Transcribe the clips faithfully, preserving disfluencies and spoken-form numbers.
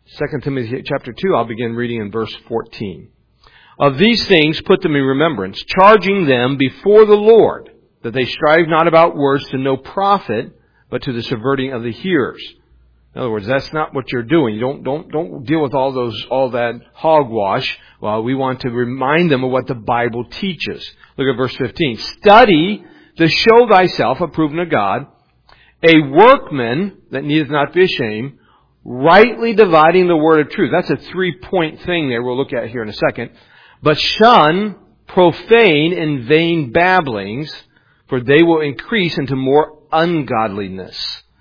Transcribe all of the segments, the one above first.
Second Timothy chapter two, I'll begin reading in verse fourteen. Of these things put them in remembrance, charging them before the Lord, that they strive not about words to no profit, but to the subverting of the hearers. In other words, that's not what you're doing. You don't, don't, don't deal with all those, all that hogwash. Well, we want to remind them of what the Bible teaches. Look at verse fifteen. Study to show thyself approved unto God, a workman that needeth not be ashamed, rightly dividing the word of truth. That's a three-point thing there we'll look at here in a second. But shun profane and vain babblings, for they will increase into more ungodliness.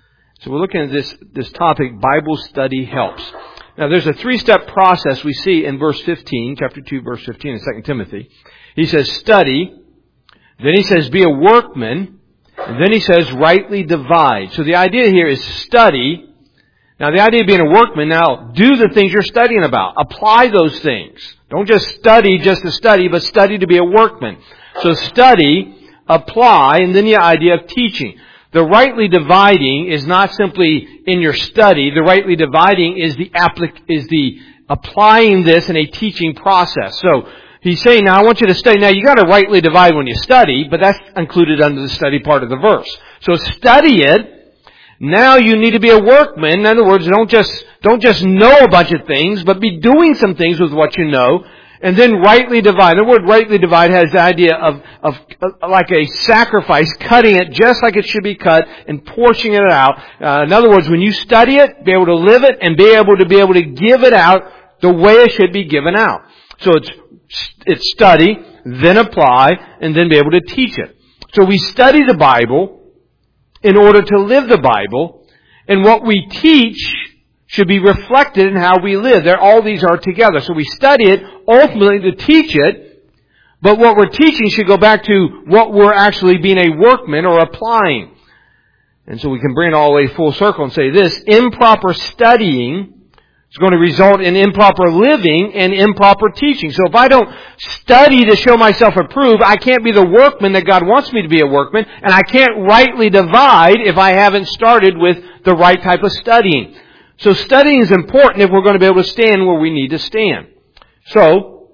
So we're looking at this, this topic, Bible study helps. Now there's a three-step process we see in verse fifteen, chapter two, verse fifteen in Second Timothy. He says, study. Then he says, be a workman. And then he says, rightly divide. So the idea here is study. Now the idea of being a workman, now do the things you're studying about. Apply those things. Don't just study just to study, but study to be a workman. So study, apply, and then the idea of teaching. The rightly dividing is not simply in your study. The rightly dividing is the applic- is the applying this in a teaching process. So he's saying, now I want you to study. Now you got to rightly divide when you study, but that's included under the study part of the verse. So study it. Now you need to be a workman. In other words, don't just don't just know a bunch of things, but be doing some things with what you know. And then rightly divide. The word rightly divide has the idea of, of, of like a sacrifice, cutting it just like it should be cut and portioning it out. Uh, in other words, when you study it, be able to live it and be able to be able to give it out the way it should be given out. So it's, it's study, then apply, and then be able to teach it. So we study the Bible in order to live the Bible, and what we teach should be reflected in how we live. There, all these are together. So we study it ultimately to teach it, but what we're teaching should go back to what we're actually being a workman or applying. And so we can bring it all the way full circle and say this: improper studying is going to result in improper living and improper teaching. So if I don't study to show myself approved, I can't be the workman that God wants me to be a workman, and I can't rightly divide if I haven't started with the right type of studying. So studying is important if we're going to be able to stand where we need to stand. So,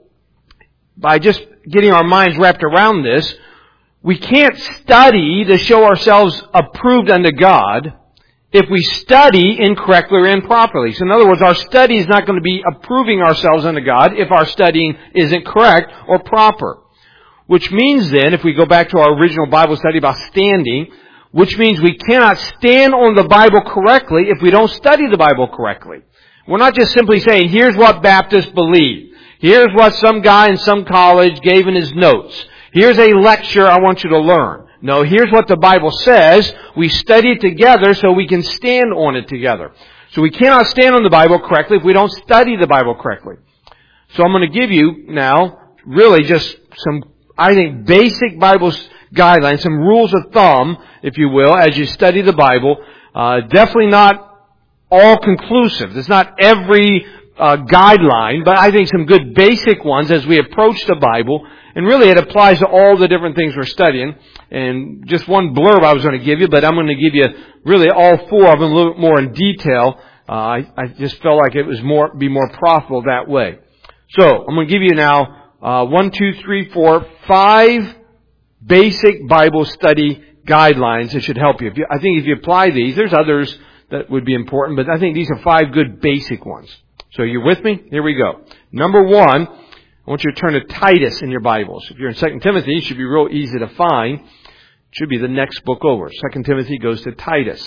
by just getting our minds wrapped around this, we can't study to show ourselves approved unto God if we study incorrectly or improperly. So in other words, our study is not going to be approving ourselves unto God if our studying isn't correct or proper. Which means then, if we go back to our original Bible study about standing, which means we cannot stand on the Bible correctly if we don't study the Bible correctly. We're not just simply saying, here's what Baptists believe. Here's what some guy in some college gave in his notes. Here's a lecture I want you to learn. No, here's what the Bible says. We study it together so we can stand on it together. So we cannot stand on the Bible correctly if we don't study the Bible correctly. So I'm going to give you now really just some, I think, basic Bible guidelines, some rules of thumb, if you will, as you study the Bible. Uh, definitely not all conclusive. It's not every uh, guideline, but I think some good basic ones as we approach the Bible. And really it applies to all the different things we're studying. And just one blurb I was going to give you, but I'm going to give you really all four of them a little bit more in detail. Uh, I, I just felt like it was more be more profitable that way. So I'm going to give you now uh, one, two, three, four, five basic Bible study guidelines that should help you. If you. I think if you apply these, there's others that would be important, but I think these are five good basic ones. So you're with me? Here we go. Number one, I want you to turn to Titus in your Bibles. If you're in Second Timothy, it should be real easy to find. It should be the next book over. Second Timothy goes to Titus.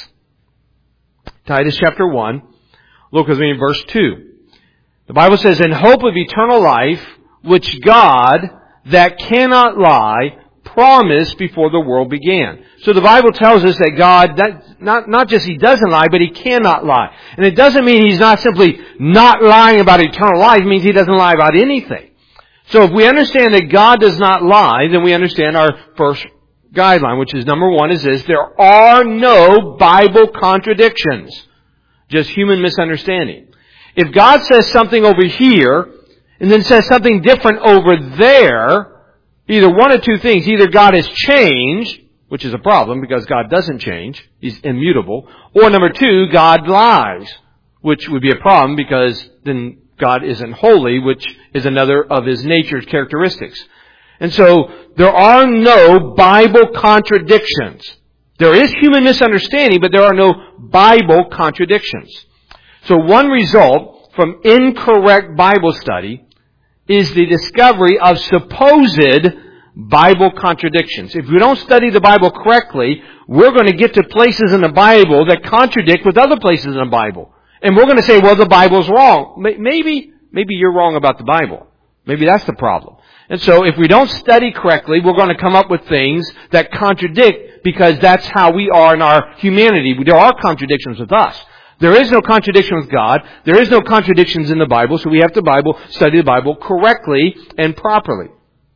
Titus chapter one. Look with me in verse two. The Bible says, in hope of eternal life, which God, that cannot lie, promised before the world began. So the Bible tells us that God, that not, not just He doesn't lie, but He cannot lie. And it doesn't mean He's not simply not lying about eternal life. It means He doesn't lie about anything. So if we understand that God does not lie, then we understand our first guideline, which is number one, is this: there are no Bible contradictions. Just human misunderstanding. If God says something over here, and then says something different over there, either one of two things. Either God has changed, which is a problem because God doesn't change. He's immutable. Or number two, God lies, which would be a problem because then God isn't holy, which is another of His nature's characteristics. And so there are no Bible contradictions. There is human misunderstanding, but there are no Bible contradictions. So one result from incorrect Bible study is the discovery of supposed Bible contradictions. If we don't study the Bible correctly, we're going to get to places in the Bible that contradict with other places in the Bible. And we're going to say, well, the Bible's wrong. Maybe, maybe you're wrong about the Bible. Maybe that's the problem. And so if we don't study correctly, we're going to come up with things that contradict because that's how we are in our humanity. There are contradictions with us. There is no contradiction with God. There is no contradictions in the Bible, so we have to Bible study the Bible correctly and properly.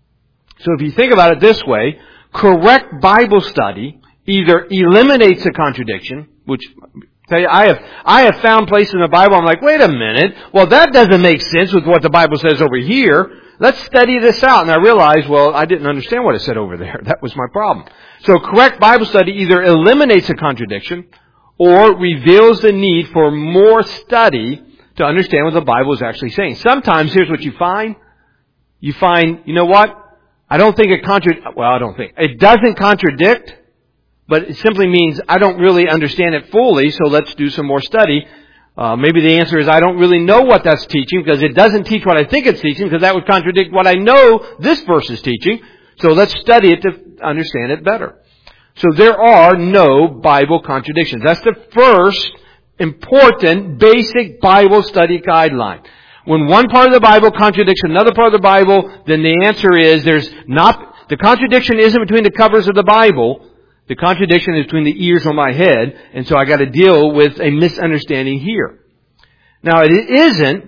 So if you think about it this way, correct Bible study either eliminates a contradiction, which tell you, I have I have found places in the Bible I'm like, wait a minute, well that doesn't make sense with what the Bible says over here. Let's study this out. And I realized, well, I didn't understand what it said over there. That was my problem. So correct Bible study either eliminates a contradiction or reveals the need for more study to understand what the Bible is actually saying. Sometimes, here's what you find. You find, you know what? I don't think it contradicts, well, I don't think. It doesn't contradict, but it simply means I don't really understand it fully, so let's do some more study. Uh, maybe the answer is I don't really know what that's teaching because it doesn't teach what I think it's teaching because that would contradict what I know this verse is teaching. So let's study it to understand it better. So there are no Bible contradictions. That's the first important basic Bible study guideline. When one part of the Bible contradicts another part of the Bible, then the answer is there's not, the contradiction isn't between the covers of the Bible. The contradiction is between the ears on my head, and so I got to deal with a misunderstanding here. Now it isn't,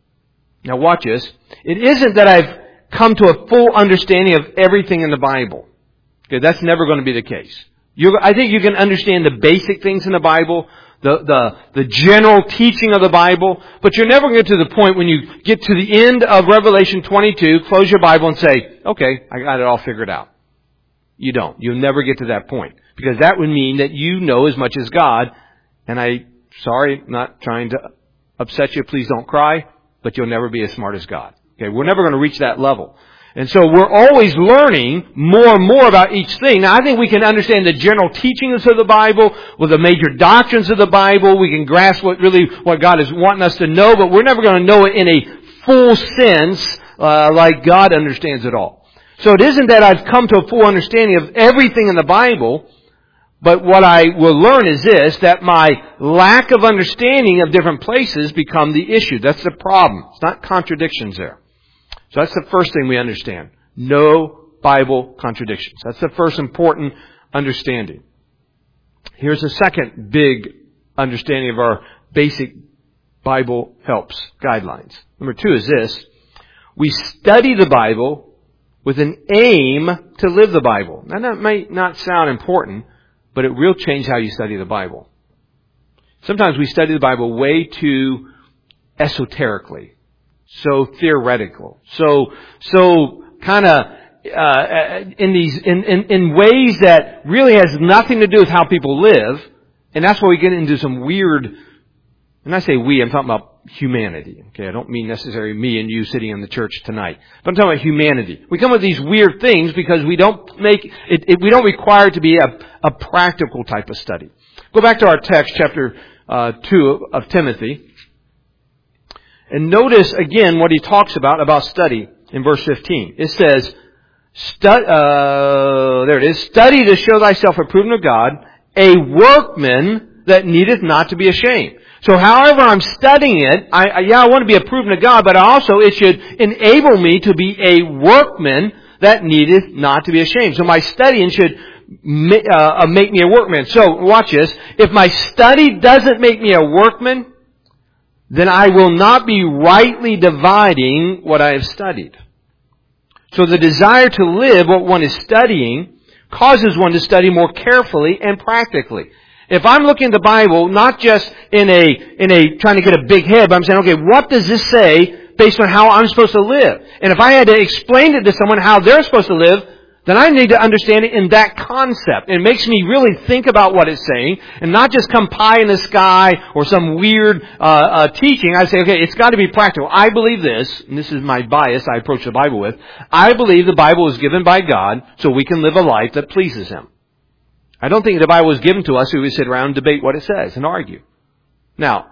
now watch this, it isn't that I've come to a full understanding of everything in the Bible. Okay, that's never going to be the case. You're, I think you can understand the basic things in the Bible, the, the, the general teaching of the Bible, but you're never going to get to the point when you get to the end of Revelation twenty-two, close your Bible and say, okay, I got it all figured out. You don't. You'll never get to that point. Because that would mean that you know as much as God. And I, sorry, not trying to upset you. Please don't cry. But you'll never be as smart as God. Okay, we're never going to reach that level. And so we're always learning more and more about each thing. Now I think we can understand the general teachings of the Bible, with the major doctrines of the Bible. We can grasp what really, what God is wanting us to know. But we're never going to know it in a full sense, uh, like God understands it all. So it isn't that I've come to a full understanding of everything in the Bible, but what I will learn is this, that my lack of understanding of different places become the issue. That's the problem. It's not contradictions there. So that's the first thing we understand. No Bible contradictions. That's the first important understanding. Here's the second big understanding of our basic Bible helps guidelines. Number two is this. We study the Bible with an aim to live the Bible. Now that might not sound important, but it will change how you study the Bible. Sometimes we study the Bible way too esoterically, so theoretical, so so kind of uh, in these in, in in ways that really has nothing to do with how people live, and that's why we get into some weird. And I say we, I'm talking about humanity. Okay, I don't mean necessarily me and you sitting in the church tonight. But I'm talking about humanity. We come with these weird things because we don't make it, it we don't require it to be a, a practical type of study. Go back to our text, chapter uh, two of Timothy. And notice again what he talks about, about study in verse fifteen. It says, Stu- uh, there it is, study to show thyself approved of God, a workman that needeth not to be ashamed. So however I'm studying it, I, I, yeah, I want to be approved of God, but also it should enable me to be a workman that needeth not to be ashamed. So my studying should ma- uh, make me a workman. So watch this. If my study doesn't make me a workman, then I will not be rightly dividing what I have studied. So the desire to live what one is studying causes one to study more carefully and practically. If I'm looking at the Bible, not just in a, in a, trying to get a big head, but I'm saying, okay, what does this say based on how I'm supposed to live? And if I had to explain it to someone how they're supposed to live, then I need to understand it in that concept. It makes me really think about what it's saying and not just come pie in the sky or some weird uh, uh teaching. I say, okay, it's got to be practical. I believe this, and this is my bias I approach the Bible with. I believe the Bible is given by God so we can live a life that pleases Him. I don't think the Bible was given to us so we sit around and debate what it says and argue. Now,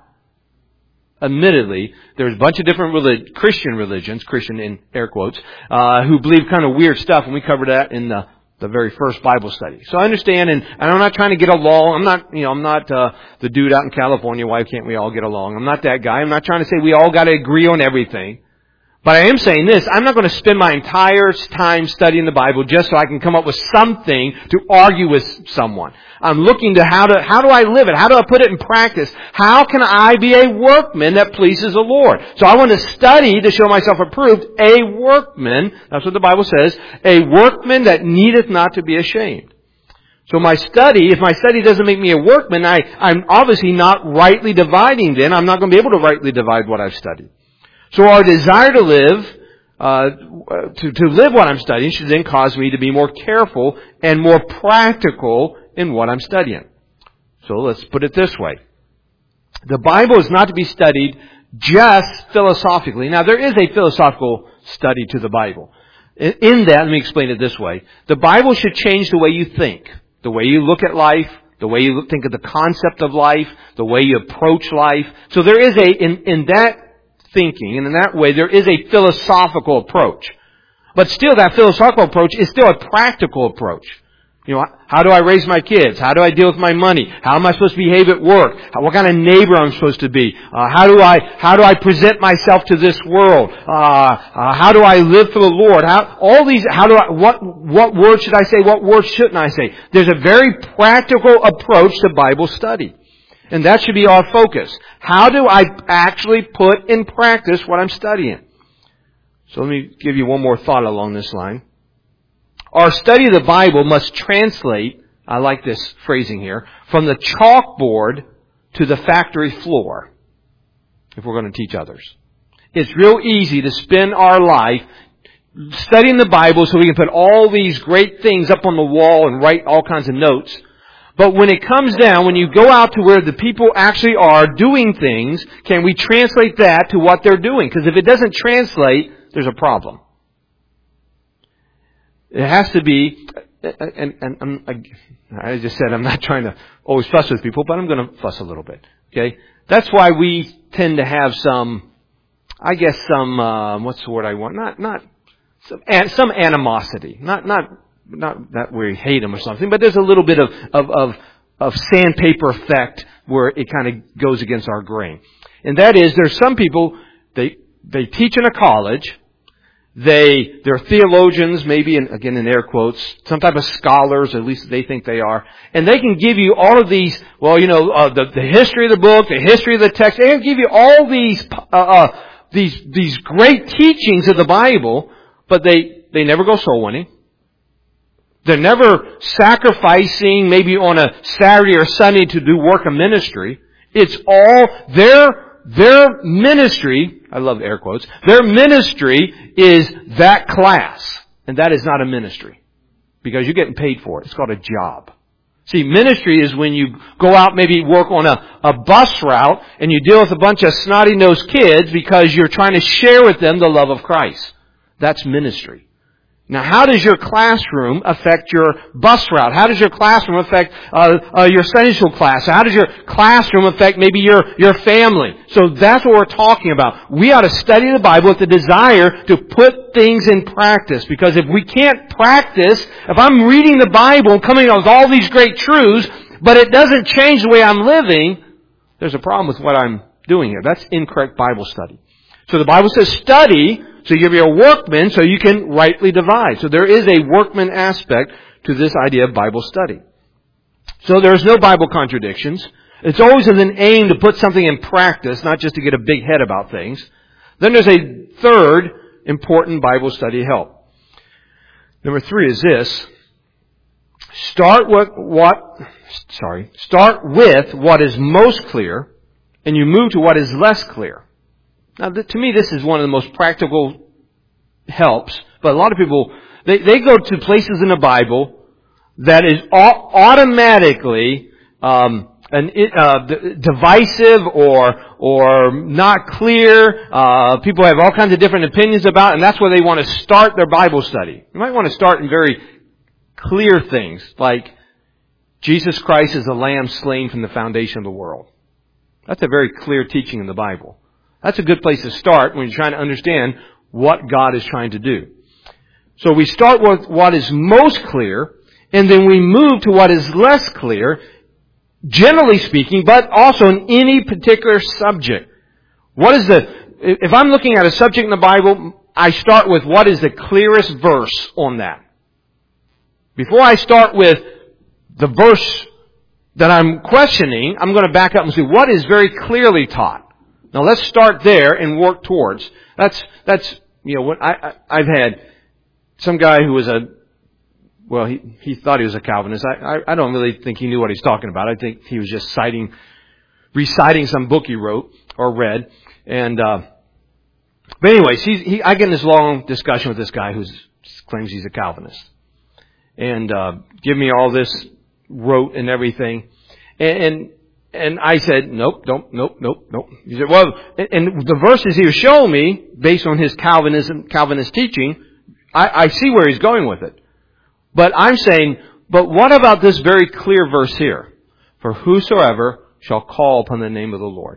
admittedly, there's a bunch of different relig- Christian religions, Christian in air quotes, uh, who believe kind of weird stuff, and we covered that in the, the very first Bible study. So I understand, and, and I'm not trying to get along. I'm not, you know, I'm not uh, the dude out in California. Why can't we all get along? I'm not that guy. I'm not trying to say we all got to agree on everything. But I am saying this, I'm not going to spend my entire time studying the Bible just so I can come up with something to argue with someone. I'm looking to how to, how do I live it? How do I put it in practice? How can I be a workman that pleases the Lord? So I want to study to show myself approved, a workman, that's what the Bible says, a workman that needeth not to be ashamed. So my study, if my study doesn't make me a workman, I, I'm obviously not rightly dividing then. I'm not going to be able to rightly divide what I've studied. So our desire to live, uh, to, to live what I'm studying should then cause me to be more careful and more practical in what I'm studying. So let's put it this way. The Bible is not to be studied just philosophically. Now there is a philosophical study to the Bible. In that, let me explain it this way. The Bible should change the way you think, the way you look at life, the way you think of the concept of life, the way you approach life. So there is a, in, in that thinking, and in that way there is a philosophical approach. But still that philosophical approach is still a practical approach. You know, how do I raise my kids? How do I deal with my money? How am I supposed to behave at work? How, what kind of neighbor I'm supposed to be? Uh, how do I, how do I present myself to this world? Uh, uh, how do I live for the Lord? How, all these, how do I, what, what words should I say? What words shouldn't I say? There's a very practical approach to Bible study. And that should be our focus. How do I actually put in practice what I'm studying? So let me give you one more thought along this line. Our study of the Bible must translate, I like this phrasing here, from the chalkboard to the factory floor, if we're going to teach others. It's real easy to spend our life studying the Bible so we can put all these great things up on the wall and write all kinds of notes. But when it comes down, when you go out to where the people actually are doing things, can we translate that to what they're doing? Because if it doesn't translate, there's a problem. It has to be, and, and, and I just said I'm not trying to always fuss with people, but I'm going to fuss a little bit. Okay? That's why we tend to have some, I guess some, uh, what's the word I want? Not, not, some, some animosity. Not, not, Not that we hate them or something, but there's a little bit of, of, of, of sandpaper effect where it kind of goes against our grain. And that is, there's some people, they, they teach in a college, they, they're theologians, maybe, in, again in air quotes, some type of scholars, at least they think they are, and they can give you all of these, well, you know, uh, the, the history of the book, the history of the text, they can give you all these, uh, uh, these, these great teachings of the Bible, but they, they never go soul winning. They're never sacrificing maybe on a Saturday or Sunday to do work of ministry. It's all their, their ministry, I love air quotes, their ministry is that class. And that is not a ministry. Because you're getting paid for it. It's called a job. See, ministry is when you go out, maybe work on a, a bus route and you deal with a bunch of snotty-nosed kids because you're trying to share with them the love of Christ. That's ministry. Now, how does your classroom affect your bus route? How does your classroom affect uh, uh, your Sunday school class? How does your classroom affect maybe your, your family? So that's what we're talking about. We ought to study the Bible with the desire to put things in practice. Because if we can't practice, if I'm reading the Bible and coming up with all these great truths, but it doesn't change the way I'm living, there's a problem with what I'm doing here. That's incorrect Bible study. So the Bible says study, so you be a workman so you can rightly divide. So there is a workman aspect to this idea of Bible study. So there's no Bible contradictions. It's always with an aim to put something in practice, not just to get a big head about things. Then there's a third important Bible study help. Number three is this. Start with what, sorry, start with what is most clear and you move to what is less clear. Now, to me, this is one of the most practical helps, but a lot of people They, they go to places in the Bible that is au- automatically um, an, uh, divisive or or not clear. Uh, people have all kinds of different opinions about it, and that's where they want to start their Bible study. You might want to start in very clear things, like Jesus Christ is the Lamb slain from the foundation of the world. That's a very clear teaching in the Bible. That's a good place to start when you're trying to understand what God is trying to do. So we start with what is most clear, and then we move to what is less clear, generally speaking, but also in any particular subject. What is the, if I'm looking at a subject in the Bible, I start with what is the clearest verse on that. Before I start with the verse that I'm questioning, I'm going to back up and see what is very clearly taught. Now let's start there and work towards. That's, that's, you know, what I, I, I've had some guy who was a, well, he, he thought he was a Calvinist. I, I, I don't really think he knew what he's talking about. I think he was just citing, reciting some book he wrote or read. And, uh, but anyways, he's, he, I get in this long discussion with this guy who claims he's a Calvinist. And, uh, give me all this wrote and everything. And, and, and I said, nope, don't, nope, nope, nope. He said, well, and, and the verses he was showing me, based on his Calvinism, Calvinist teaching, I, I see where he's going with it. But I'm saying, but what about this very clear verse here? For whosoever shall call upon the name of the Lord.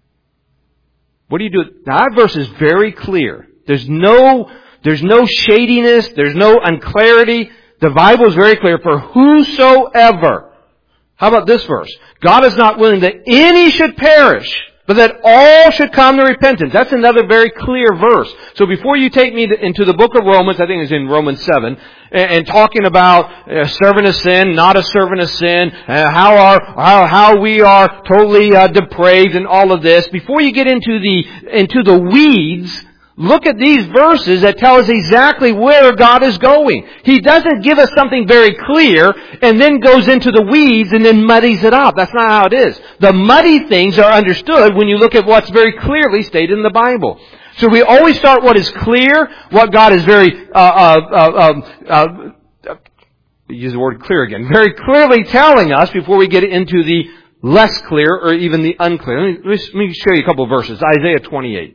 What do you do? Now that verse is very clear. There's no, there's no shadiness. There's no unclarity. The Bible is very clear. For whosoever. How about this verse? God is not willing that any should perish, but that all should come to repentance. That's another very clear verse. So before you take me to, into the book of Romans, I think it's in Romans seven, and, and talking about a servant of sin, not a servant of sin, uh, how our how how we are totally uh, depraved, and all of this. Before you get into the into the weeds, look at these verses that tell us exactly where God is going. He doesn't give us something very clear and then goes into the weeds and then muddies it up. That's not how it is. The muddy things are understood when you look at what's very clearly stated in the Bible. So we always start what is clear, what God is very, uh, uh, uh, uh, uh, use the word clear again, very clearly telling us before we get into the less clear or even the unclear. Let me, let me show you a couple of verses. Isaiah twenty-eight.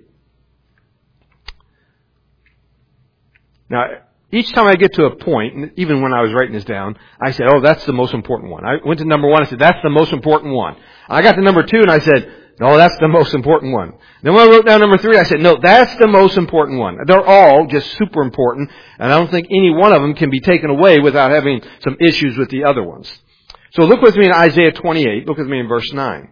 Now, each time I get to a point, even when I was writing this down, I said, oh, that's the most important one. I went to number one, I said, that's the most important one. I got to number two and I said, no, that's the most important one. Then when I wrote down number three, I said, no, that's the most important one. They're all just super important, and I don't think any one of them can be taken away without having some issues with the other ones. So look with me in Isaiah twenty-eight. Look with me in verse nine.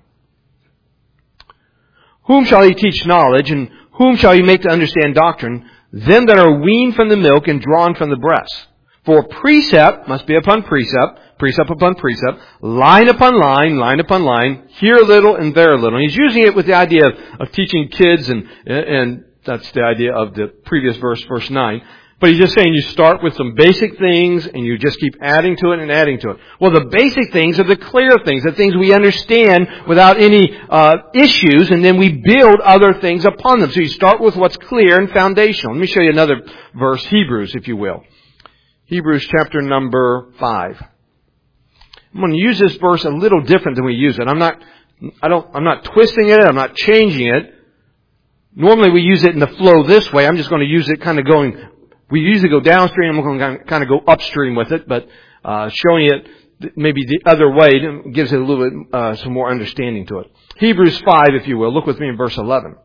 Whom shall he teach knowledge, and whom shall he make to understand doctrine? Them that are weaned from the milk and drawn from the breast. For precept must be upon precept, precept upon precept, line upon line, line upon line, here a little and there a little. And he's using it with the idea of, of teaching kids, and and that's the idea of the previous verse, verse nine. But he's just saying you start with some basic things and you just keep adding to it and adding to it. Well, the basic things are the clear things, the things we understand without any uh, issues, and then we build other things upon them. So you start with what's clear and foundational. Let me show you another verse, Hebrews, if you will. Hebrews chapter number five. I'm going to use this verse a little different than we use it. I'm not, I don't, I'm not twisting it. I'm not changing it. Normally we use it in the flow this way. I'm just going to use it kind of going. We usually go downstream. I'm going to kind of go upstream with it, but uh, showing it maybe the other way gives it a little bit uh, some more understanding to it. Hebrews five, if you will. Look with me in verse eleven.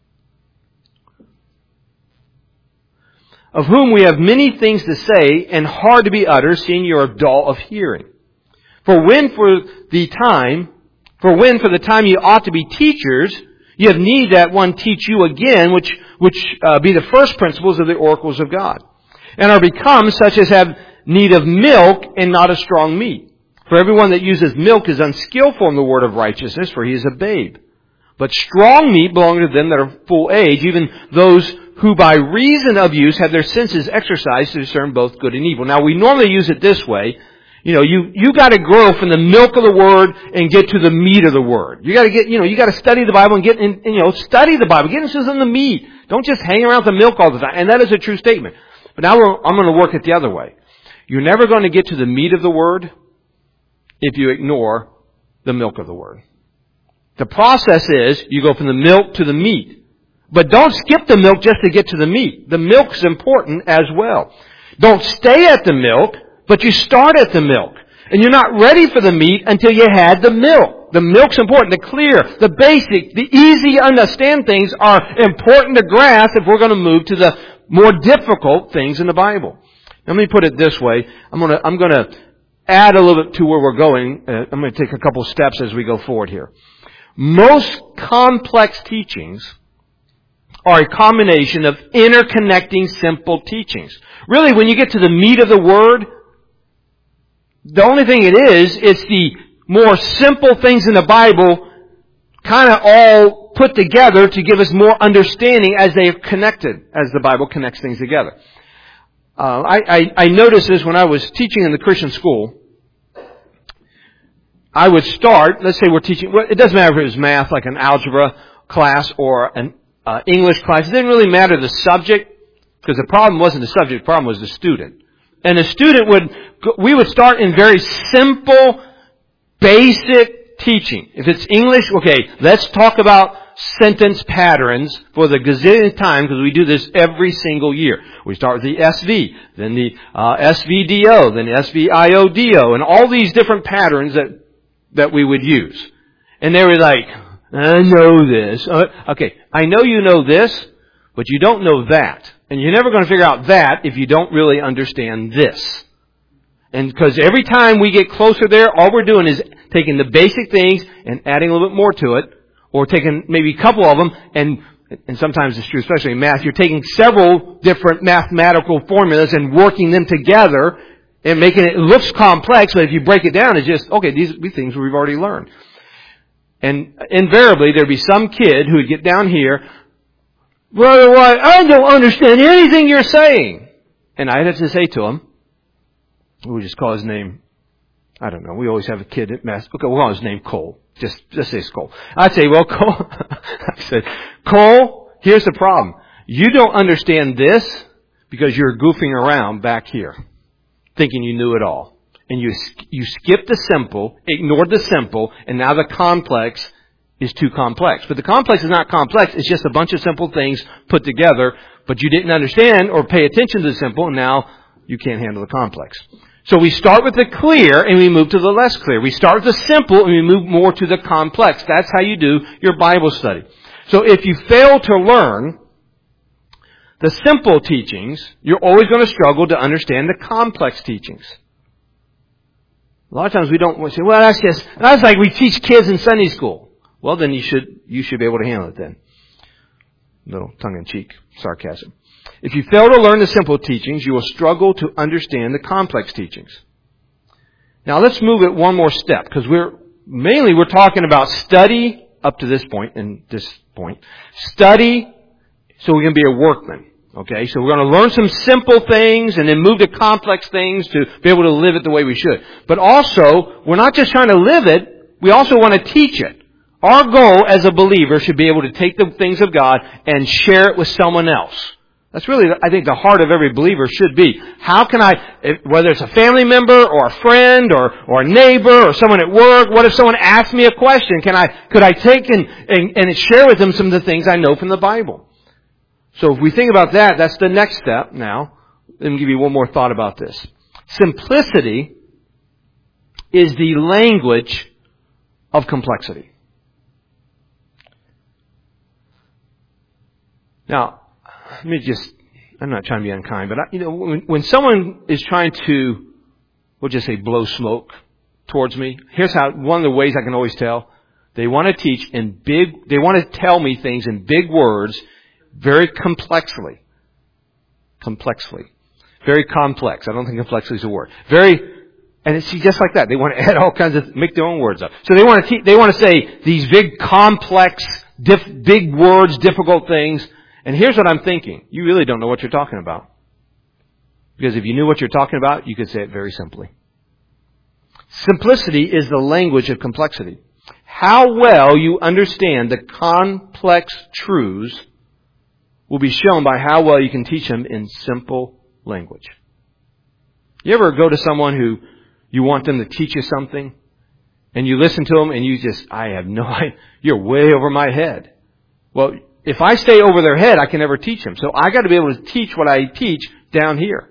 Of whom we have many things to say and hard to be uttered, seeing you are dull of hearing. For when for the time, for when for the time you ought to be teachers, you have need that one teach you again, which which uh, be the first principles of the oracles of God, and are become such as have need of milk and not of strong meat. For everyone that uses milk is unskillful in the word of righteousness, for he is a babe. But strong meat belongs to them that are full age, even those who by reason of use have their senses exercised to discern both good and evil. Now we normally use it this way. You know, you, you gotta grow from the milk of the Word and get to the meat of the Word. You gotta get, you know, you gotta study the Bible and get in, you know, study the Bible. Get into the meat. Don't just hang around the milk all the time. And that is a true statement. But now we're, I'm going to work it the other way. You're never going to get to the meat of the Word if you ignore the milk of the Word. The process is you go from the milk to the meat. But don't skip the milk just to get to the meat. The milk's important as well. Don't stay at the milk, but you start at the milk. And you're not ready for the meat until you had the milk. The milk's important. The clear, the basic, the easy to understand things are important to grasp if we're going to move to the more difficult things in the Bible. Let me put it this way. I'm going to, I'm going to add a little bit to where we're going. Uh, I'm going to take a couple steps as we go forward here. Most complex teachings are a combination of interconnecting simple teachings. Really, when you get to the meat of the Word, the only thing it is, it's the more simple things in the Bible kind of all put together to give us more understanding as they are connected, as the Bible connects things together. Uh, I, I, I noticed this when I was teaching in the Christian school. I would start, let's say we're teaching, well, it doesn't matter if it was math, like an algebra class or an uh, English class. It didn't really matter the subject, because the problem wasn't the subject, the problem was the student. And the student would, we would start in very simple, basic teaching. If it's English, okay, let's talk about sentence patterns for the gazillionth time, because we do this every single year. We start with the S V, then the uh, S V D O, then the S V I O D O, and all these different patterns that that we would use. And they were like, I know this. Uh, okay, I know you know this, but you don't know that. And you're never going to figure out that if you don't really understand this. And because every time we get closer there, all we're doing is taking the basic things and adding a little bit more to it, or taking maybe a couple of them, and and sometimes it's true, especially in math, you're taking several different mathematical formulas and working them together and making it, it looks complex, but if you break it down, it's just, okay, these are things we've already learned. And invariably, there'd be some kid who would get down here, Brother White, I don't understand anything you're saying. And I'd have to say to him, we'll just call his name, I don't know, we always have a kid at math, okay, we'll call his name Cole. Just, just say it's Cole. I'd say, well, Cole, I said, Cole, here's the problem. You don't understand this because you're goofing around back here, thinking you knew it all. And you, you skipped the simple, ignored the simple, and now the complex is too complex. But the complex is not complex, it's just a bunch of simple things put together, but you didn't understand or pay attention to the simple, and now you can't handle the complex. So we start with the clear and we move to the less clear. We start with the simple and we move more to the complex. That's how you do your Bible study. So if you fail to learn the simple teachings, you're always going to struggle to understand the complex teachings. A lot of times we don't say, well, that's just, that's like we teach kids in Sunday school. Well, then you should, you should be able to handle it then. Little tongue-in-cheek sarcasm. If you fail to learn the simple teachings, you will struggle to understand the complex teachings. Now let's move it one more step, because we're, mainly we're talking about study up to this point, and this point. Study so we can be a workman. Okay, so we're going to learn some simple things and then move to complex things to be able to live it the way we should. But also, we're not just trying to live it, we also want to teach it. Our goal as a believer should be able to take the things of God and share it with someone else. That's really, I think, the heart of every believer should be. How can I, whether it's a family member or a friend or, or a neighbor or someone at work, what if someone asks me a question? Can I, could I take and, and, and share with them some of the things I know from the Bible? So if we think about that, that's the next step now. Let me give you one more thought about this. Simplicity is the language of complexity. Now, let me just, I'm not trying to be unkind, but I, you know, when, when someone is trying to, we'll just say blow smoke towards me, here's how, one of the ways I can always tell. They want to teach in big, they want to tell me things in big words, very complexly. Complexly. Very complex. I don't think complexly is a word. Very, and it's just like that. They want to add all kinds of, make their own words up. So they want to teach, they want to say these big complex, diff, big words, difficult things. And here's what I'm thinking. You really don't know what you're talking about. Because if you knew what you're talking about, you could say it very simply. Simplicity is the language of complexity. How well you understand the complex truths will be shown by how well you can teach them in simple language. You ever go to someone who you want them to teach you something, and you listen to them and you just, I have no idea, you're way over my head. Well, if I stay over their head, I can never teach them. So I got to be able to teach what I teach down here.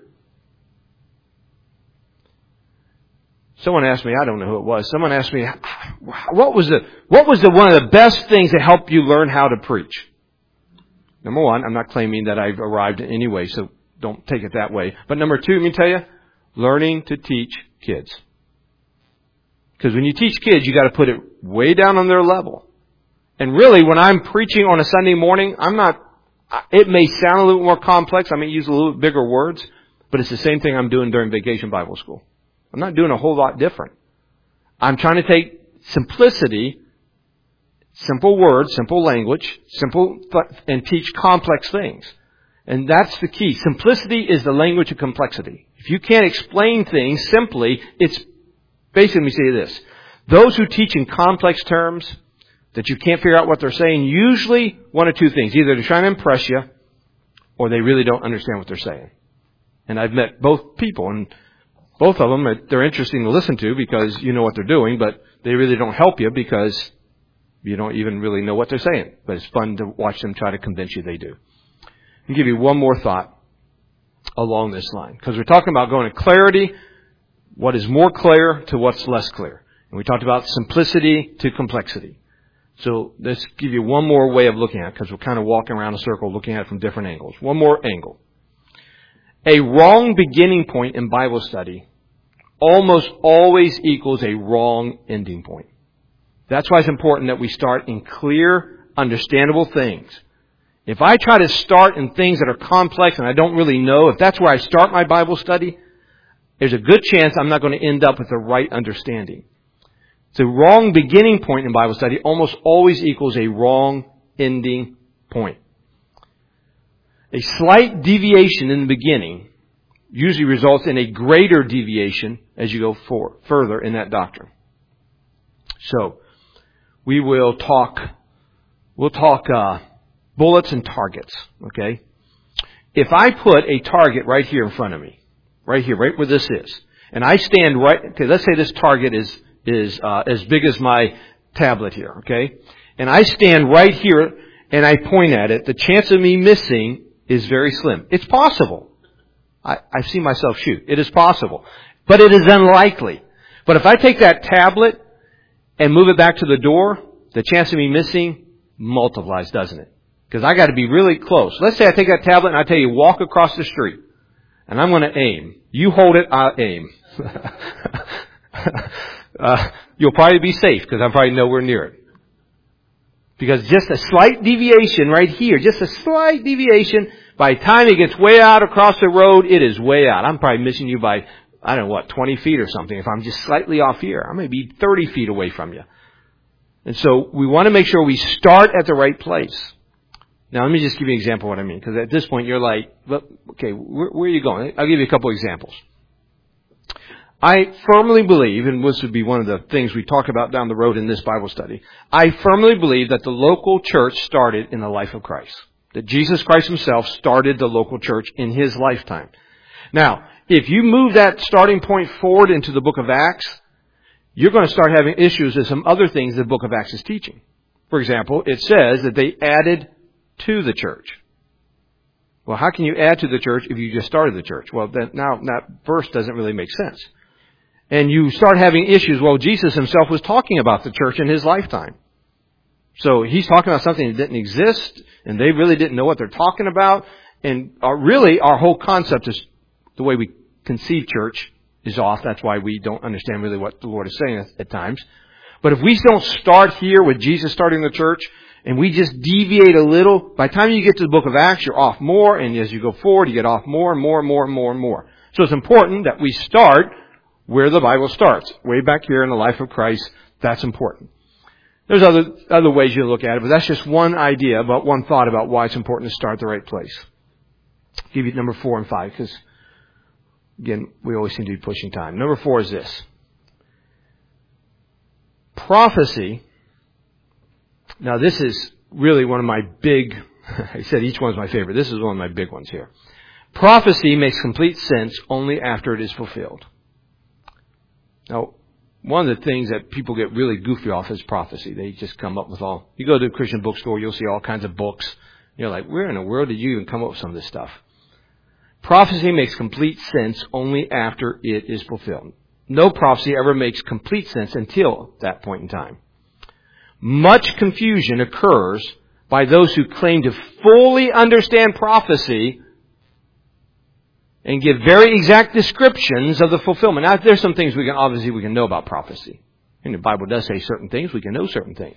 Someone asked me, I don't know who it was, someone asked me, what was the, what was the one of the best things that helped you learn how to preach? Number one, I'm not claiming that I've arrived in any way, so don't take it that way. But number two, let me tell you, learning to teach kids. Because when you teach kids, you got to put it way down on their level. And really, when I'm preaching on a Sunday morning, I'm not, it may sound a little more complex, I may use a little bigger words, but it's the same thing I'm doing during Vacation Bible School. I'm not doing a whole lot different. I'm trying to take simplicity, simple words, simple language, simple, and teach complex things. And that's the key. Simplicity is the language of complexity. If you can't explain things simply, it's basically, let me say this. Those who teach in complex terms that you can't figure out what they're saying, usually one or two things. Either they're trying to impress you, or they really don't understand what they're saying. And I've met both people, and both of them, they're interesting to listen to because you know what they're doing, but they really don't help you because you don't even really know what they're saying. But it's fun to watch them try to convince you they do. I'll give you one more thought along this line. Because we're talking about going to clarity, what is more clear to what's less clear. And we talked about simplicity to complexity. So let's give you one more way of looking at it, because we're kind of walking around a circle looking at it from different angles. One more angle. A wrong beginning point in Bible study almost always equals a wrong ending point. That's why it's important that we start in clear, understandable things. If I try to start in things that are complex and I don't really know, if that's where I start my Bible study, there's a good chance I'm not going to end up with the right understanding. The wrong beginning point in Bible study almost always equals a wrong ending point. A slight deviation in the beginning usually results in a greater deviation as you go for, further in that doctrine. So, we will talk, we'll talk, uh, bullets and targets, okay? If I put a target right here in front of me, right here, right where this is, and I stand right, okay, let's say this target is, is, uh, as big as my tablet here, okay? And I stand right here and I point at it, the chance of me missing is very slim. It's possible. I, I've seen myself shoot. It is possible. But it is unlikely. But if I take that tablet and move it back to the door, the chance of me missing multiplies, doesn't it? Because I got to be really close. Let's say I take that tablet and I tell you, walk across the street. And I'm going to aim. You hold it, I'll aim. uh, you'll probably be safe because I'm probably nowhere near it. Because just a slight deviation right here, just a slight deviation, by the time it gets way out across the road, it is way out. I'm probably missing you by, I don't know what, twenty feet or something. If I'm just slightly off here, I may be thirty feet away from you. And so we want to make sure we start at the right place. Now, let me just give you an example of what I mean. Because at this point, you're like, well, okay, where, where are you going? I'll give you a couple examples. I firmly believe, and this would be one of the things we talk about down the road in this Bible study, I firmly believe that the local church started in the life of Christ. That Jesus Christ himself started the local church in his lifetime. Now, if you move that starting point forward into the book of Acts, you're going to start having issues with some other things the book of Acts is teaching. For example, it says that they added to the church. Well, how can you add to the church if you just started the church? Well, then now that verse doesn't really make sense. And you start having issues. Well, Jesus himself was talking about the church in his lifetime. So he's talking about something that didn't exist, and they really didn't know what they're talking about. And our, really, our whole concept is the way we conceive church is off. That's why we don't understand really what the Lord is saying at, at times. But if we don't start here with Jesus starting the church, and we just deviate a little, by the time you get to the book of Acts, you're off more, and as you go forward, you get off more and more and more and more and more. So it's important that we start where the Bible starts, way back here in the life of Christ. That's important. There's other other ways you look at it, but that's just one idea, about one thought about why it's important to start at the right place. I'll give you number four and five, because, again, we always seem to be pushing time. Number four is this. Prophecy. Now, this is really one of my big, I said each one's my favorite. This is one of my big ones here. Prophecy makes complete sense only after it is fulfilled. Now, one of the things that people get really goofy off is prophecy. They just come up with all... You go to a Christian bookstore, you'll see all kinds of books. You're like, where in the world did you even come up with some of this stuff? Prophecy makes complete sense only after it is fulfilled. No prophecy ever makes complete sense until that point in time. Much confusion occurs by those who claim to fully understand prophecy and give very exact descriptions of the fulfillment. Now, there's some things we can, obviously, we can know about prophecy. And the Bible does say certain things. We can know certain things.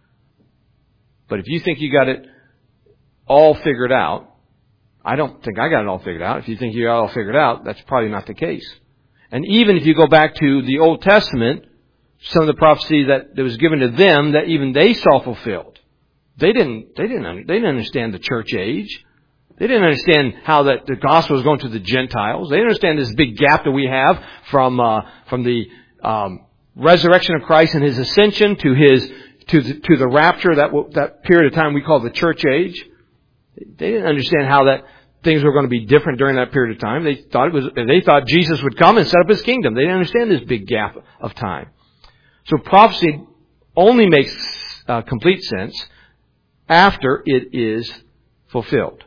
But if you think you got it all figured out, I don't think I got it all figured out. If you think you got it all figured out, that's probably not the case. And even if you go back to the Old Testament, some of the prophecy that, that was given to them that even they saw fulfilled. They didn't, they didn't, they didn't understand the church age. They didn't understand how that the gospel was going to the Gentiles. They didn't understand this big gap that we have from uh, from the um, resurrection of Christ and His ascension to His to the, to the rapture, that that period of time we call the church age. They didn't understand how that things were going to be different during that period of time. They thought it was. They thought Jesus would come and set up His kingdom. They didn't understand this big gap of time. So prophecy only makes uh, complete sense after it is fulfilled.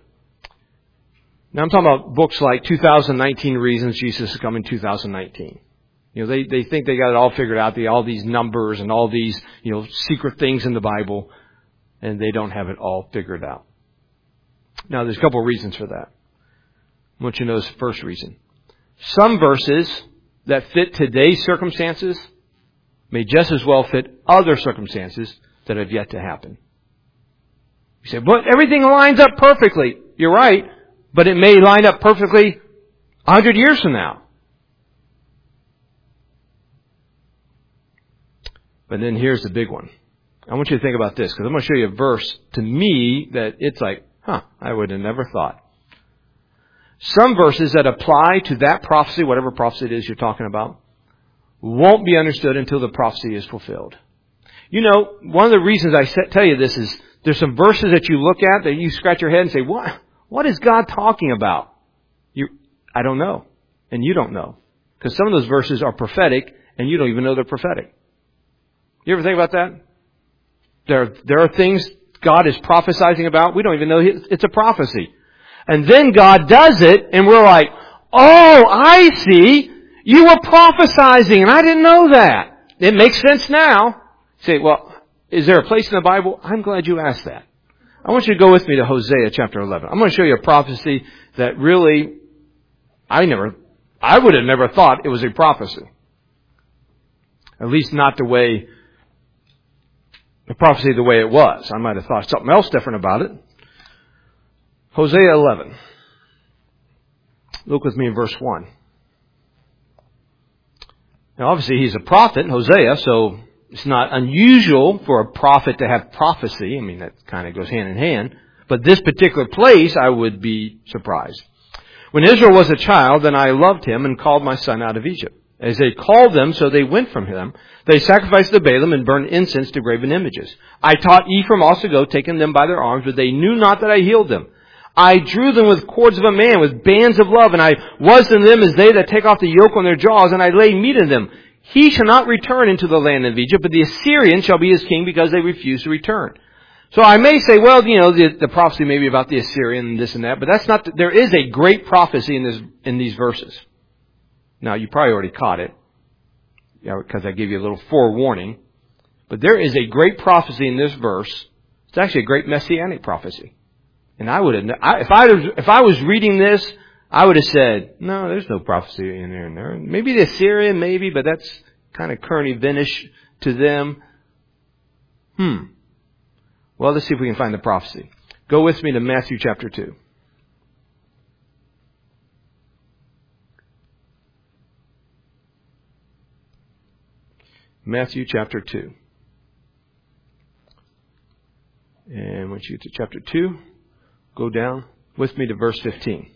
Now I'm talking about books like two thousand nineteen Reasons Jesus is Coming two thousand nineteen. You know, they, they think they got it all figured out, they all these numbers and all these, you know, secret things in the Bible, and they don't have it all figured out. Now there's a couple of reasons for that. I want you to know this first reason. Some verses that fit today's circumstances may just as well fit other circumstances that have yet to happen. You say, but everything lines up perfectly. You're right. But it may line up perfectly a hundred years from now. But then here's the big one. I want you to think about this, because I'm going to show you a verse to me that it's like, huh, I would have never thought. Some verses that apply to that prophecy, whatever prophecy it is you're talking about, won't be understood until the prophecy is fulfilled. You know, one of the reasons I tell you this is there's some verses that you look at that you scratch your head and say, what? What is God talking about? You, I don't know. And you don't know. Because some of those verses are prophetic and you don't even know they're prophetic. You ever think about that? There, there are things God is prophesying about. We don't even know it's a prophecy. And then God does it and we're like, oh, I see. You were prophesying and I didn't know that. It makes sense now. Say, well, is there a place in the Bible? I'm glad you asked that. I want you to go with me to Hosea chapter eleven. I'm going to show you a prophecy that really, I never, I would have never thought it was a prophecy. At least not the way, the prophecy the way it was. I might have thought something else different about it. Hosea eleven. Look with me in verse one. Now obviously he's a prophet, Hosea, so it's not unusual for a prophet to have prophecy. I mean, that kind of goes hand in hand. But this particular place, I would be surprised. When Israel was a child, then I loved him and called my son out of Egypt. As they called them, so they went from him. They sacrificed to Baalim and burned incense to graven images. I taught Ephraim also go, taking them by their arms, but they knew not that I healed them. I drew them with cords of a man, with bands of love, and I was in them as they that take off the yoke on their jaws, and I laid meat in them. He shall not return into the land of Egypt, but the Assyrian shall be his king because they refuse to return. So I may say, well, you know, the, the prophecy may be about the Assyrian and this and that, but that's not, the, there is a great prophecy in this, in these verses. Now, you probably already caught it, yeah, because I gave you a little forewarning, but there is a great prophecy in this verse. It's actually a great messianic prophecy. And I would have, I, if I was, if I was reading this, I would have said, no, there's no prophecy in there and there. Maybe the Assyrian, maybe, but that's kind of current eventish to them. Hmm. Well, let's see if we can find the prophecy. Go with me to Matthew chapter two. Matthew chapter two. And once you get to chapter two, go down with me to verse fifteen.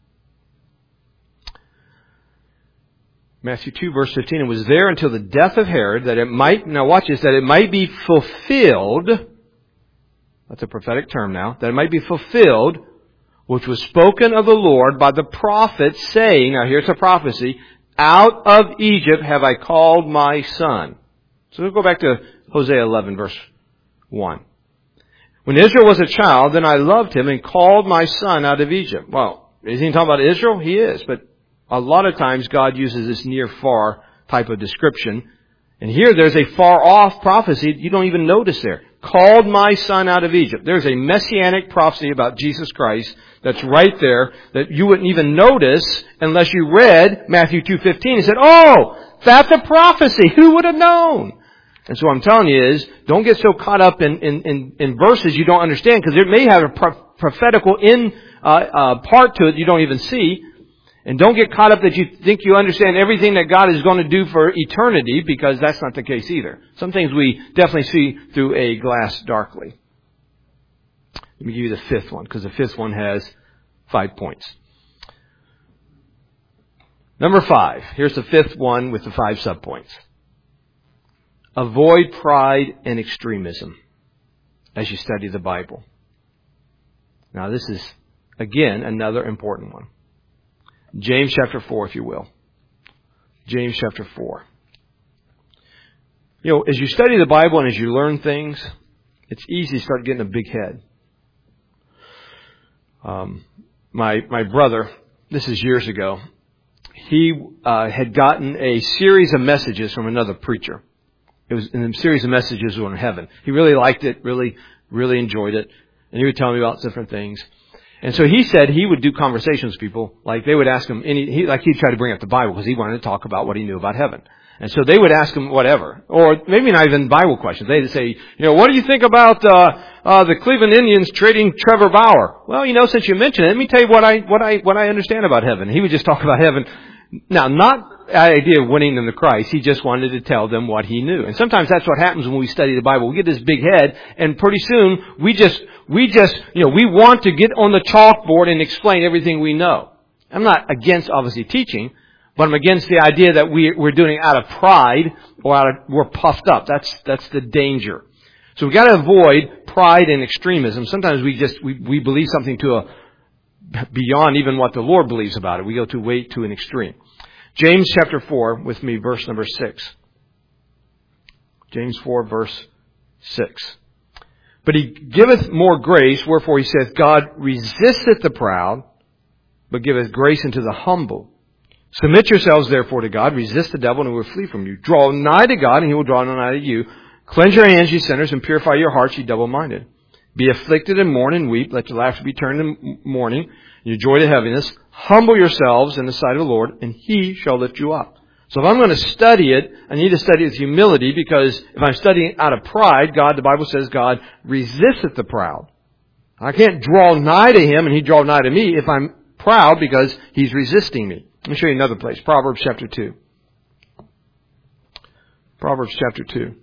Matthew two, verse fifteen, it was there until the death of Herod that it might, now watch this, that it might be fulfilled, that's a prophetic term now, that it might be fulfilled, which was spoken of the Lord by the prophet, saying, now here's a prophecy, out of Egypt have I called my son. So we'll go back to Hosea eleven, verse one. When Israel was a child, then I loved him and called my son out of Egypt. Well, is he talking about Israel? He is. But a lot of times God uses this near-far type of description. And here there's a far-off prophecy you don't even notice there. Called my son out of Egypt. There's a messianic prophecy about Jesus Christ that's right there that you wouldn't even notice unless you read Matthew two fifteen and said, oh, that's a prophecy. Who would have known? And so what I'm telling you is, don't get so caught up in, in, in, in verses you don't understand, because it may have a pro- prophetical in uh, uh, part to it you don't even see. And don't get caught up that you think you understand everything that God is going to do for eternity, because that's not the case either. Some things we definitely see through a glass darkly. Let me give you the fifth one, because the fifth one has five points. Number five. Here's the fifth one with the five subpoints. Avoid pride and extremism as you study the Bible. Now this is, again, another important one. James chapter four, if you will. James chapter four. You know, as you study the Bible and as you learn things, it's easy to start getting a big head. Um, my my brother, this is years ago, he uh, had gotten a series of messages from another preacher. It was in a series of messages on heaven. He really liked it, really, really enjoyed it. And he would tell me about different things. And so he said he would do conversations with people. Like they would ask him, any, he, like he'd try to bring up the Bible because he wanted to talk about what he knew about heaven. And so they would ask him whatever. Or maybe not even Bible questions. They'd say, you know, what do you think about uh, uh the Cleveland Indians trading Trevor Bauer? Well, you know, since you mentioned it, let me tell you what I what I what I understand about heaven. He would just talk about heaven. Now, not the idea of winning them to Christ. He just wanted to tell them what he knew. And sometimes that's what happens when we study the Bible. We get this big head, and pretty soon we just, we just, you know, we want to get on the chalkboard and explain everything we know. I'm not against, obviously, teaching, but I'm against the idea that we, we're doing it out of pride or out of, we're puffed up. That's, that's the danger. So we've got to avoid pride and extremism. Sometimes we just, we, we believe something to a, beyond even what the Lord believes about it. We go to way to an extreme. James chapter four, with me, verse number six. James four, verse six. But he giveth more grace, wherefore he saith, God resisteth the proud, but giveth grace unto the humble. Submit yourselves therefore to God, resist the devil, and he will flee from you. Draw nigh to God, and he will draw nigh to you. Cleanse your hands, ye sinners, and purify your hearts, ye double-minded. Be afflicted and mourn and weep. Let your laughter be turned to mourning, your joy to heaviness. Humble yourselves in the sight of the Lord, and He shall lift you up. So if I'm going to study it, I need to study it with humility, because if I'm studying out of pride, God, the Bible says, God resisteth the proud. I can't draw nigh to Him and He draw nigh to me if I'm proud, because He's resisting me. Let me show you another place. Proverbs chapter two. Proverbs chapter two.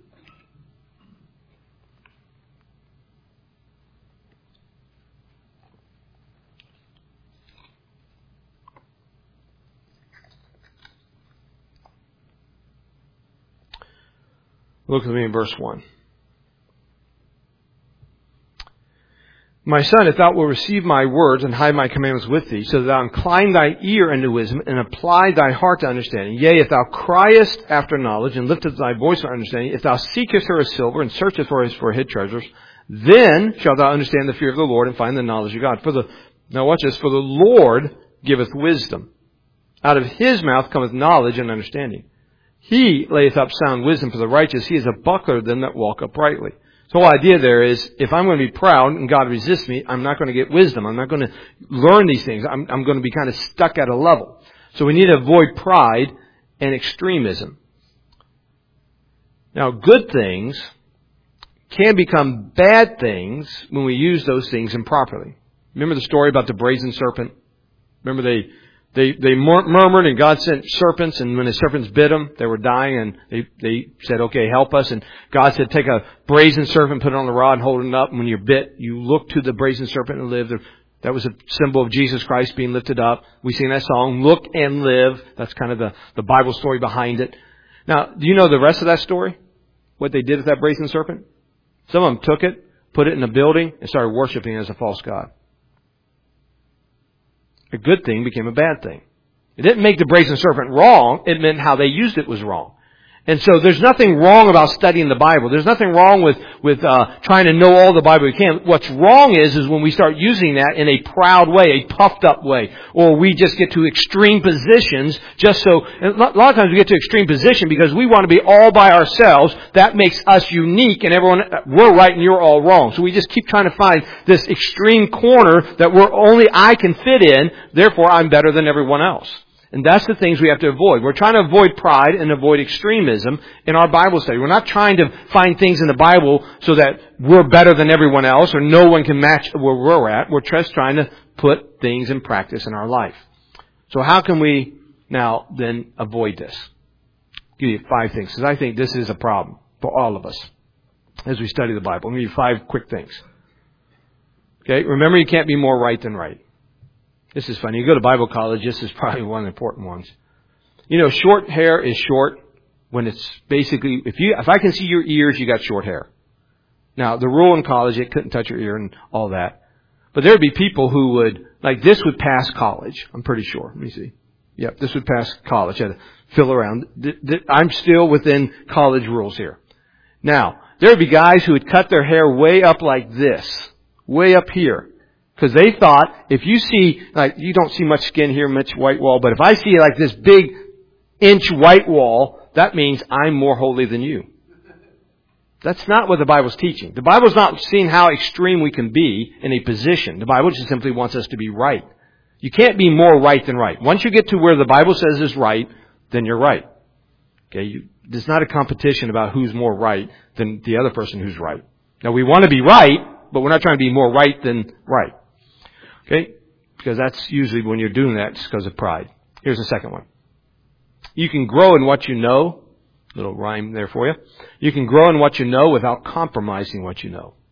Look with me in verse one. My son, if thou wilt receive my words and hide my commandments with thee, so that thou incline thy ear unto wisdom and apply thy heart to understanding. Yea, if thou criest after knowledge and liftest thy voice for understanding, if thou seekest her as silver and searchest for his for hid treasures, then shalt thou understand the fear of the Lord and find the knowledge of God. For the now watch this. For the Lord giveth wisdom. Out of His mouth cometh knowledge and understanding. He layeth up sound wisdom for the righteous. He is a buckler to them that walk uprightly. The whole idea there is, if I'm going to be proud and God resists me, I'm not going to get wisdom. I'm not going to learn these things. I'm, I'm going to be kind of stuck at a level. So we need to avoid pride and extremism. Now, good things can become bad things when we use those things improperly. Remember the story about the brazen serpent? Remember they... They they murmured, and God sent serpents, and when the serpents bit them, they were dying, and they, they said, okay, help us. And God said, take a brazen serpent, put it on the rod, and hold it up. And when you're bit, you look to the brazen serpent and live. That was a symbol of Jesus Christ being lifted up. We sing that song, Look and Live. That's kind of the, the Bible story behind it. Now, do you know the rest of that story? What they did with that brazen serpent? Some of them took it, put it in a building, and started worshiping it as a false god. a good thing became a bad thing. It didn't make the brazen serpent wrong. It meant how they used it was wrong. And so there's nothing wrong about studying the Bible. There's nothing wrong with, with, uh, trying to know all the Bible we can. What's wrong is, is when we start using that in a proud way, a puffed up way, or we just get to extreme positions just so, and a lot of times we get to extreme position because we want to be all by ourselves. That makes us unique and everyone, we're right and you're all wrong. So we just keep trying to find this extreme corner that we're only I can fit in, therefore I'm better than everyone else. And that's the things we have to avoid. We're trying to avoid pride and avoid extremism in our Bible study. We're not trying to find things in the Bible so that we're better than everyone else or no one can match where we're at. We're just trying to put things in practice in our life. So how can we now then avoid this? I'll give you five things, because I think this is a problem for all of us as we study the Bible. I'll give you five quick things. Okay, remember you can't be more right than right. This is funny. You go to Bible college, this is probably one of the important ones. You know, short hair is short when it's basically, if you, if I can see your ears, you got short hair. Now, the rule in college, it couldn't touch your ear and all that. But there would be people who would, like this would pass college, I'm pretty sure. Let me see. Yep, this would pass college. I had to fill around. I'm still within college rules here. Now, there would be guys who would cut their hair way up like this, way up here. Because they thought, if you see, like, you don't see much skin here, much white wall, but if I see like this big inch white wall, that means I'm more holy than you. That's not what the Bible's teaching. The Bible's not seeing how extreme we can be in a position. The Bible just simply wants us to be right. You can't be more right than right. Once you get to where the Bible says is right, then you're right. Okay, you, there's not a competition about who's more right than the other person who's right. Now, we want to be right, but we're not trying to be more right than right. Okay? Because that's usually when you're doing that, it's because of pride. Here's the second one. You can grow in what you know. Little rhyme there for you. You can grow in what you know without compromising what you know.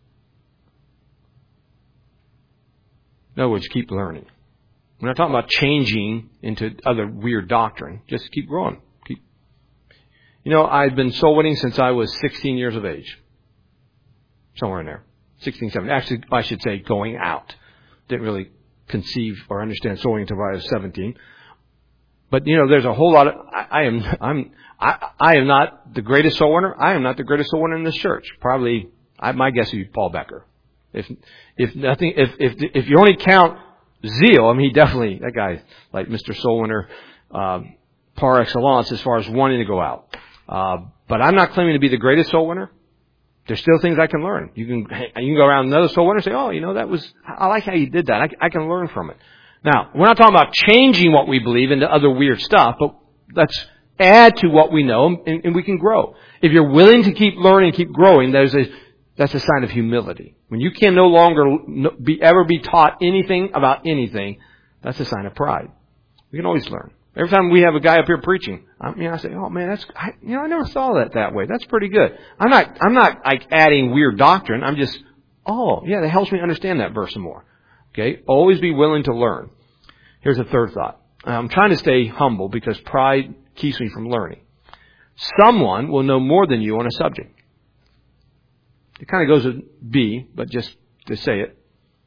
In other words, keep learning. We're not talking about changing into other weird doctrine. Just keep growing. Keep. You know, I've been soul winning since I was sixteen years of age. Somewhere in there. sixteen, seventeen. Actually, I should say going out. Didn't really conceive or understand soul winning until I was seventeen. But you know, there's a whole lot of. I, I am. I'm. I, I am not the greatest soul winner. I am not the greatest soul winner in this church. Probably, I, my guess would be Paul Becker. If if nothing, if if if you only count zeal, I mean, he definitely that guy like Mister Soul Winner um, par excellence as far as wanting to go out. Uh, but I'm not claiming to be the greatest soul winner. There's still things I can learn. You can you can go around another soul winner and say, oh, you know, that was, I like how you did that. I, I can learn from it. Now, we're not talking about changing what we believe into other weird stuff, but let's add to what we know and, and we can grow. If you're willing to keep learning, keep growing, there's a, that's a sign of humility. When you can no longer be, ever be taught anything about anything, that's a sign of pride. We can always learn. Every time we have a guy up here preaching, I mean, I say, "Oh man, that's I, you know, I never saw that that way. That's pretty good." I'm not, I'm not like adding weird doctrine. I'm just, oh yeah, that helps me understand that verse some more. Okay, always be willing to learn. Here's a third thought. I'm trying to stay humble because pride keeps me from learning. Someone will know more than you on a subject. It kind of goes with B, but just to say it,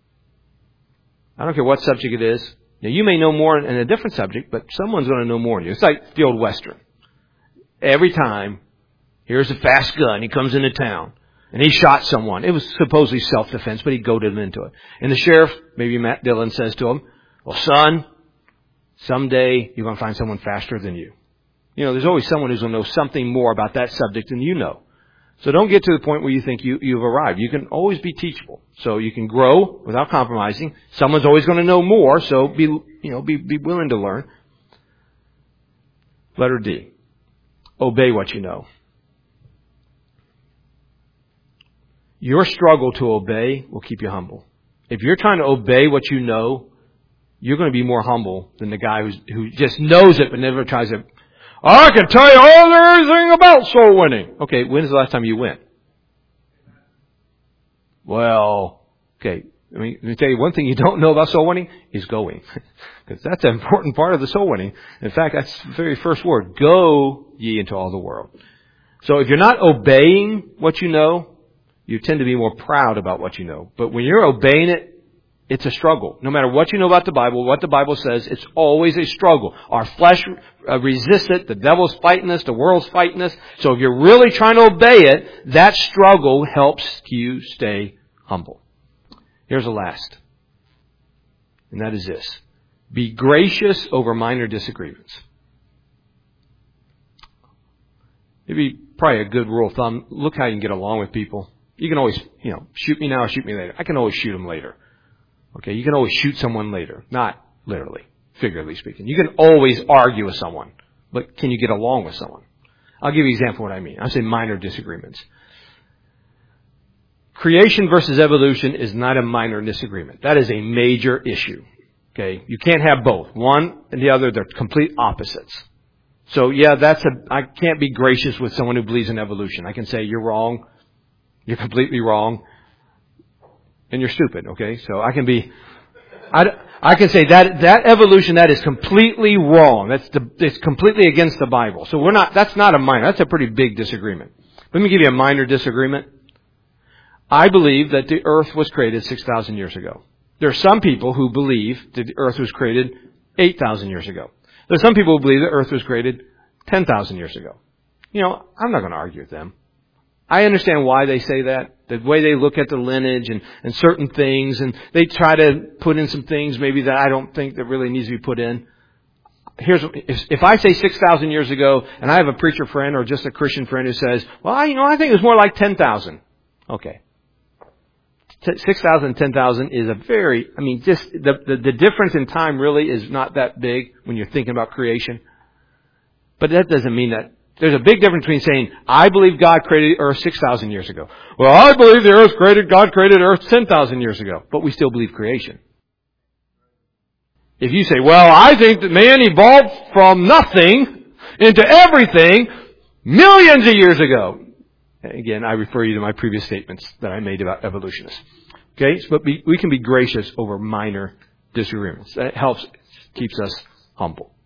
I don't care what subject it is. Now, you may know more in a different subject, but someone's going to know more than you. It's like the old Western. Every time, here's a fast gun. He comes into town, and he shot someone. It was supposedly self-defense, but he goaded him into it. And the sheriff, maybe Matt Dillon, says to him, well, son, someday you're going to find someone faster than you. You know, there's always someone who's going to know something more about that subject than you know. So don't get to the point where you think you, you've arrived. You can always be teachable. So you can grow without compromising. Someone's always going to know more, so be, you know, be, be willing to learn. Letter D. Obey what you know. Your struggle to obey will keep you humble. If you're trying to obey what you know, you're going to be more humble than the guy who's, who just knows it but never tries to. I can tell you all everything about soul winning. Okay, when's the last time you went? Well, okay, I mean, let me tell you one thing you don't know about soul winning is going. Because that's an important part of the soul winning. In fact, that's the very first word. Go ye into all the world. So if you're not obeying what you know, you tend to be more proud about what you know. But when you're obeying it, It's a struggle. No matter what you know about the Bible, what the Bible says, it's always a struggle. Our flesh uh, resists it. The devil's fighting us. The world's fighting us. So if you're really trying to obey it, that struggle helps you stay humble. Here's the last. And that is this. Be gracious over minor disagreements. Maybe probably a good rule of thumb. Look how you can get along with people. You can always, you know, shoot me now or shoot me later. I can always shoot them later. Okay, you can always shoot someone later. Not literally, figuratively speaking. You can always argue with someone. But can you get along with someone? I'll give you an example of what I mean. I say minor disagreements. Creation versus evolution is not a minor disagreement. That is a major issue. Okay, you can't have both. One and the other, they're complete opposites. So yeah, that's a, I can't be gracious with someone who believes in evolution. I can say, you're wrong. You're completely wrong. And you're stupid, okay? So I can be, I, I can say that, that evolution, that is completely wrong. That's the, it's completely against the Bible. So we're not, that's not a minor, that's a pretty big disagreement. Let me give you a minor disagreement. I believe that the earth was created six thousand years ago. There are some people who believe that the earth was created eight thousand years ago. There are some people who believe the earth was created ten thousand years ago. You know, I'm not going to argue with them. I understand why they say that, the way they look at the lineage and, and certain things, and they try to put in some things maybe that I don't think that really needs to be put in. Here's if, if I say six thousand years ago, and I have a preacher friend or just a Christian friend who says, well, I, you know, I think it was more like ten thousand. Okay. six thousand and ten thousand is a very, I mean, just the, the, the difference in time really is not that big when you're thinking about creation. But that doesn't mean that. There's a big difference between saying, I believe God created the earth six thousand years ago. Well, I believe the earth created, God created earth ten thousand years ago. But we still believe creation. If you say, well, I think that man evolved from nothing into everything millions of years ago. Again, I refer you to my previous statements that I made about evolutionists. Okay? But we, we can be gracious over minor disagreements. That helps, keeps us humble.